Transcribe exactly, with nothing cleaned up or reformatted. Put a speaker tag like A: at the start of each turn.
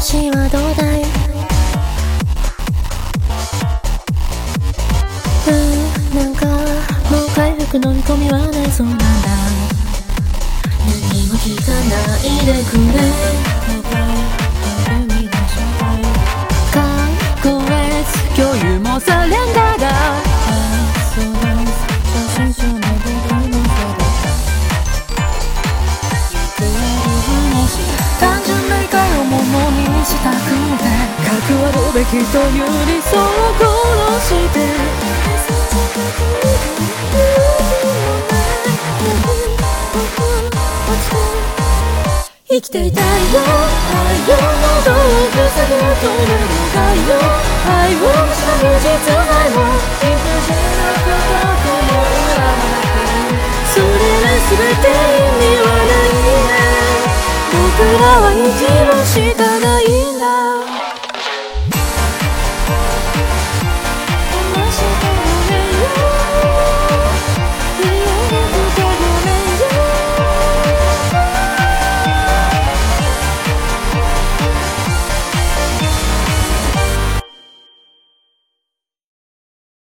A: 話はどうだい？うん、なんかもう回復の見込みはないそうなんだ。何も聞かないでくれ。
B: 過去へ共有もされんだが、
A: 初心者の僕のせいだった。よくある話、
B: 単純な理解をものにしたくて関わるべきという理想を殺して生きていたいよ、愛よ、喉を塞ぐ止める愛よ、愛を知らぬ実在も理不尽なことも恨まなく、それら全て意味はないね。僕らは息をしたらいいんだ。